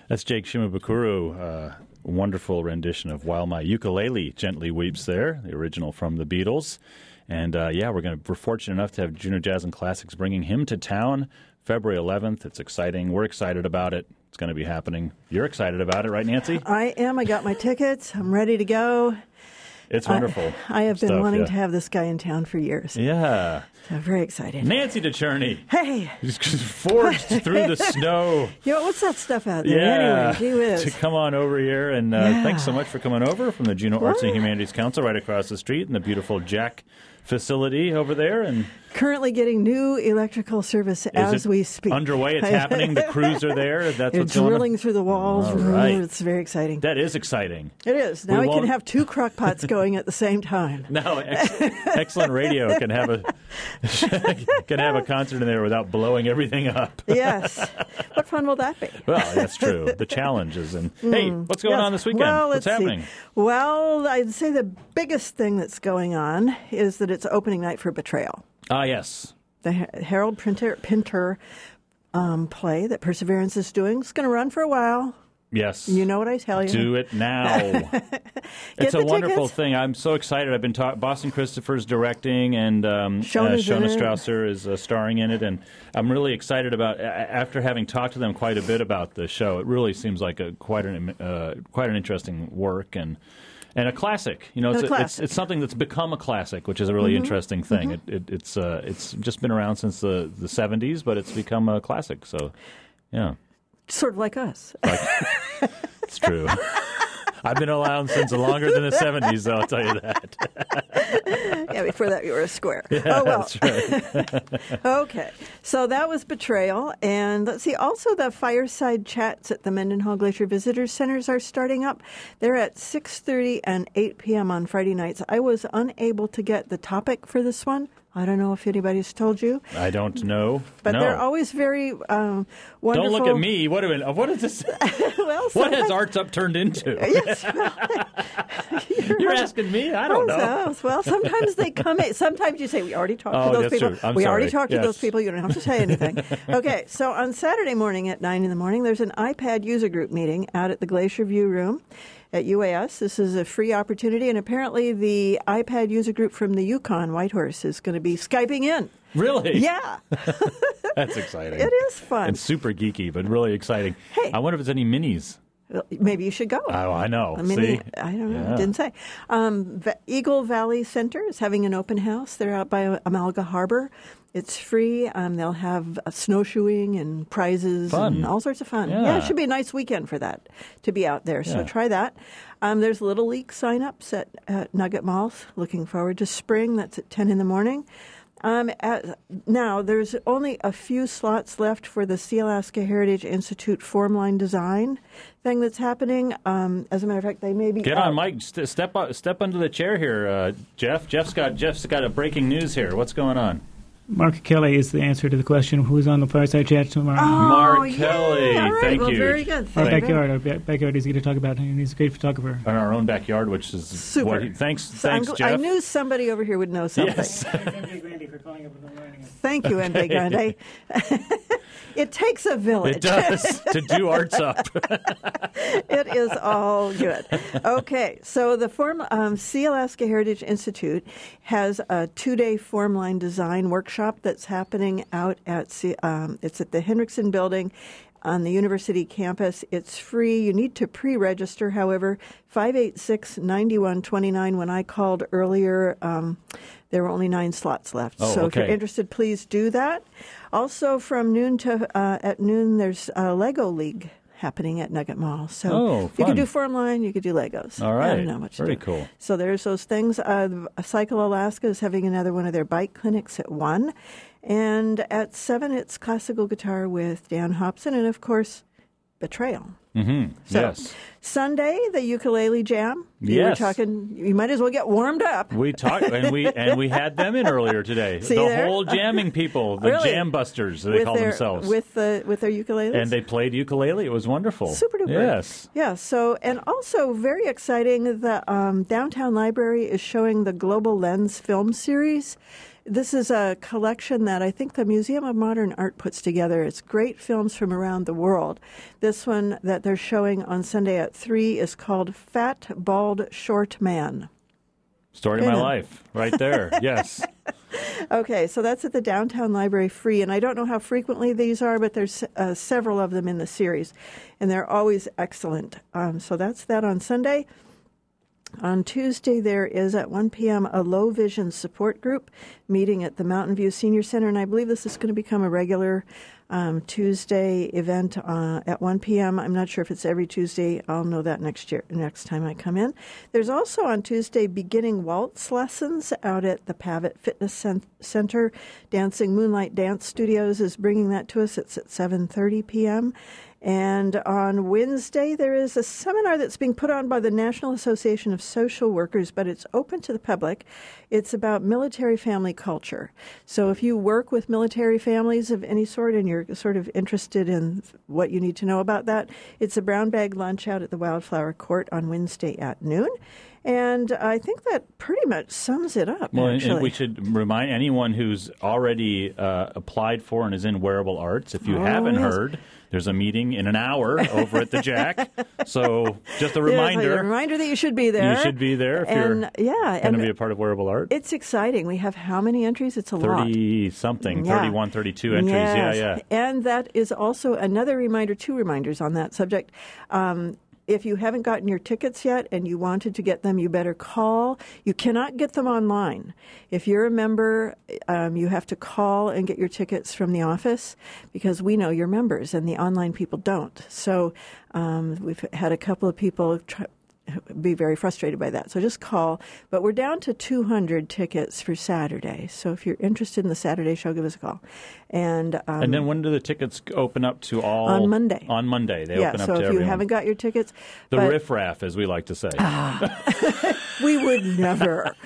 That's Jake Shimabukuro, wonderful rendition of While My Ukulele Gently Weeps there, the original from the Beatles. And we're fortunate enough to have Juneau Jazz and Classics bringing him to town February 11th. It's exciting. We're excited about it. It's going to be happening. You're excited about it, right, Nancy? I am. I got my tickets. I'm ready to go. It's wonderful. I have been wanting to have this guy in town for years. Yeah. So I'm very excited. Nancy DeCherney. Hey. He's forged through the snow. What's that stuff out there? Yeah. Anyway, gee whiz. To come on over here. And thanks so much for coming over from the Juneau Arts and Humanities Council right across the street in the beautiful Jack facility over there. And currently getting new electrical service as we speak. Underway. It's happening. The crews are there. That's what's going on. Drilling through the walls. All right. It's very exciting. That is exciting. It is. Now we can have two crock pots going at the same time. No, excellent radio can have a concert in there without blowing everything up. Yes. What fun will that be? Well, that's true. The challenges. And hey, what's going on this weekend? Well, what's happening? Well, I'd say the biggest thing that's going on is that it's opening night for Betrayal. Ah, yes. The Harold Pinter play that Perseverance is doing. It's going to run for a while. Yes. You know what I tell you. Do it now. It's a wonderful thing. I'm so excited. I've been Boston Christopher's directing, and Shona Strausser is starring in it, and I'm really excited about. After having talked to them quite a bit about the show, it really seems like quite an interesting work and a classic. It's something that's become a classic, which is a really interesting thing. Mm-hmm. It's just been around since the 70s, but it's become a classic. So, yeah. Sort of like us. It's true. I've been around since longer than the 70s, though, I'll tell you that. Yeah, before that you were a square. Yeah, oh, well. That's right. Okay, so that was Betrayal. And let's see, also the fireside chats at the Mendenhall Glacier Visitors Centers are starting up. They're at 6:30 and 8 p.m. on Friday nights. I was unable to get the topic for this one. I don't know if anybody's told you. I don't know. But they're always very wonderful. Don't look at me. What is this? Well, what has Arts Up turned into? Yes, you're asking me? I don't know. Well, sometimes they come in. Sometimes you say, we already talked to those people. We already talked to those people. You don't have to say anything. Okay, so on Saturday morning at 9 in the morning, there's an iPad user group meeting out at the Glacier View Room at UAS. This is a free opportunity, and apparently the iPad user group from the Yukon Whitehorse is going to be Skyping in. Really? Yeah. That's exciting. It is fun. It's super geeky, but really exciting. Hey. I wonder if there's any minis. Well, maybe you should go. Oh, I know. See? See? I don't know. Yeah. I didn't say. Eagle Valley Center is having an open house. They're out by Amalga Harbor. It's free. They'll have snowshoeing and prizes and all sorts of fun. Yeah, it should be a nice weekend for that, to be out there. So try that. There's Little League sign-ups at Nugget Malls. Looking forward to spring. That's at 10 in the morning. Now, there's only a few slots left for the Sealaska Heritage Institute Formline Design thing that's happening. As a matter of fact, they may be Get on, Mike. Step under the chair here, Jeff. Jeff's got a breaking news here. What's going on? Mark Kelly is the answer to the question, who's on the fireside chat tomorrow. Mark Kelly. All right. Thank you. Very good. Our backyard is going to talk about him. He's a great photographer. In our own backyard, which is super. Thanks, Jeff. I knew somebody over here would know something. Yes. Thank you, MJ Grande. It takes a village. It does, to do Arts Up. It is all good. Okay, so the Sealaska Heritage Institute has a 2-day formline design workshop that's happening out at it's at the Hendrickson Building on the university campus. It's free. You need to pre-register, however, 586-9129. When I called earlier, there were only 9 slots left. So if you're interested, please do that. Also, from noon to at noon, there's a Lego League happening at Nugget Mall. So you could do Formline, you could do Legos. All right. I don't know much Very cool. So there's those things. Cycle Alaska is having another one of their bike clinics at 1. And at 7, it's classical guitar with Dan Hobson and, of course, Betrayal. Mm-hmm. So, yes. Sunday, the ukulele jam. Yes. You might as well get warmed up. We talked, and we had them in earlier today. Whole jamming people, the Jam Busters, they call themselves. With their ukuleles. And they played ukulele. It was wonderful. Super duper. Yes. Yeah, so, and also very exciting, the Downtown Library is showing the Global Lens film series. This is a collection that I think the Museum of Modern Art puts together. It's great films from around the world. This one that they're showing on Sunday at 3 is called Fat, Bald, Short Man. Story of my life, right there. Yes. Okay, so that's at the Downtown Library, free, and I don't know how frequently these are, but there's several of them in the series, and they're always excellent. So that's that on Sunday. On Tuesday, there is at 1 p.m. a low vision support group meeting at the Mountain View Senior Center, and I believe this is going to become a regular Tuesday event at 1 p.m. I'm not sure if it's every Tuesday. I'll know that next time I come in. There's also on Tuesday beginning waltz lessons out at the Pavitt Fitness Center. Dancing Moonlight Dance Studios is bringing that to us. It's at 7:30 p.m. And on Wednesday, there is a seminar that's being put on by the National Association of Social Workers, but it's open to the public. It's about military family culture. So if you work with military families of any sort and you're sort of interested in what you need to know about that, it's a brown bag lunch out at the Wildflower Court on Wednesday at noon. And I think that pretty much sums it up. Well, actually. And we should remind anyone who's already applied for and is in wearable arts, if you haven't heard, there's a meeting in an hour over at the Jack. So just a reminder. A reminder that you should be there. You should be there if you're going to be a part of wearable art. It's exciting. We have how many entries? It's a 30-something, 31, 32 entries. Yes. Yeah. And that is also another reminder, 2 reminders on that subject. If you haven't gotten your tickets yet and you wanted to get them, you better call. You cannot get them online. If you're a member, you have to call and get your tickets from the office because we know you're members and the online people don't. So we've had a couple of people be very frustrated by that. So just call. But we're down to 200 tickets for Saturday. So if you're interested in the Saturday show, give us a call. And then when do the tickets open up to all? On Monday. On Monday. They open up to everyone. So if you haven't got your tickets. The riffraff, as we like to say. We would never.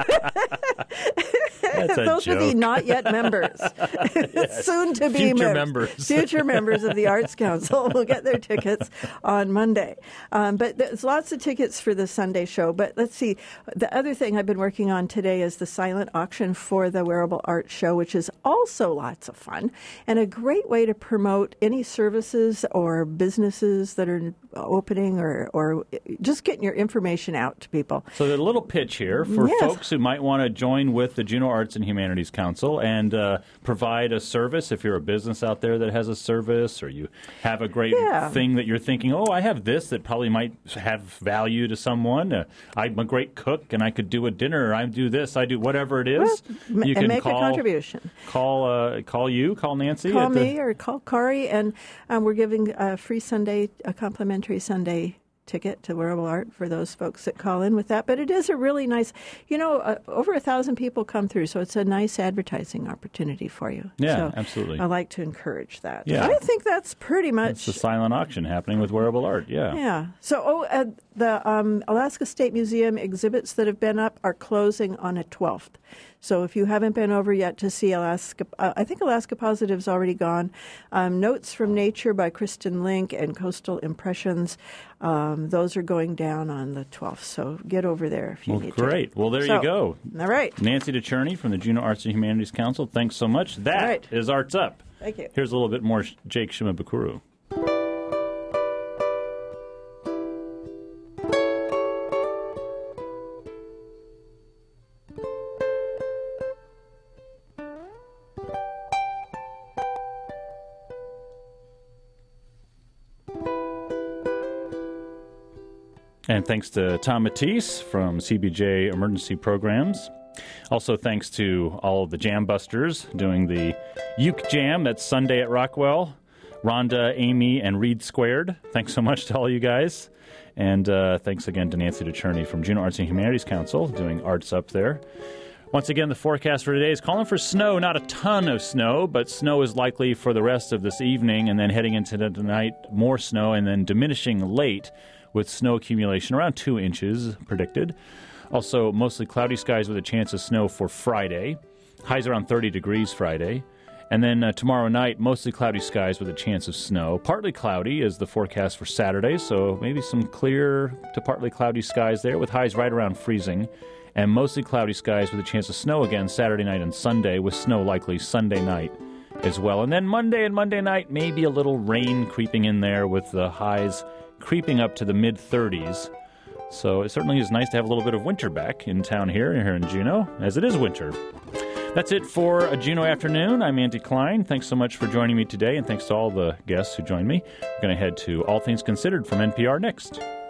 That's a Those joke. are the not yet members. Yes. Soon to be Future members. Future members of the Arts Council will get their tickets on Monday. But there's lots of tickets for the Sunday show. But let's see. The other thing I've been working on today is the silent auction for the Wearable Art Show, which is also lots of fun and a great way to promote any services or businesses that are opening or just getting your information out to people. So there's a little pitch here for folks who might want to join with the Juneau Arts and Humanities Council and provide a service. If you're a business out there that has a service or you have a great thing that you're thinking, I have this that probably might have value to someone. I'm a great cook and I could do a dinner. Or I do this. I do whatever it is. You can make a contribution. Call you. Call Nancy. Call me or call Kari. And we're giving a free Sunday, a complimentary Sunday ticket to Wearable Art for those folks that call in with that. But it is a really nice, over 1,000 people come through, so it's a nice advertising opportunity for you. Yeah, so absolutely. I like to encourage that. Yeah. I think that's pretty much... It's the silent auction happening with Wearable Art, yeah. Yeah. So, the Alaska State Museum exhibits that have been up are closing on the 12th. So if you haven't been over yet to see Alaska, I think Alaska Positive's already gone. Notes from Nature by Kristen Link and Coastal Impressions, those are going down on the 12th. So get over there if you need to. Great. Well, there you go. All right. Nancy DeCherney from the Juneau Arts and Humanities Council, thanks so much. That is Arts Up. Thank you. Here's a little bit more Jake Shimabukuro. And thanks to Tom Matisse from CBJ Emergency Programs. Also thanks to all of the Jam Busters doing the Uke Jam. That's Sunday at Rockwell. Rhonda, Amy, and Reed Squared. Thanks so much to all you guys. And thanks again to Nancy DeCherney from Juneau Arts and Humanities Council doing Arts Up there. Once again, the forecast for today is calling for snow. Not a ton of snow, but snow is likely for the rest of this evening. And then heading into tonight, more snow and then diminishing late, with snow accumulation around 2 inches predicted. Also, mostly cloudy skies with a chance of snow for Friday. Highs around 30 degrees Friday. And then tomorrow night, mostly cloudy skies with a chance of snow. Partly cloudy is the forecast for Saturday, so maybe some clear to partly cloudy skies there with highs right around freezing. And mostly cloudy skies with a chance of snow again Saturday night and Sunday, with snow likely Sunday night as well. And then Monday and Monday night, maybe a little rain creeping in there with the highs creeping up to the mid-30s. So it certainly is nice to have a little bit of winter back in town here in Juneau, as it is winter. That's it for a Juneau Afternoon. I'm Andy Klein. Thanks so much for joining me today, and thanks to all the guests who joined me. We're going to head to All Things Considered from NPR next.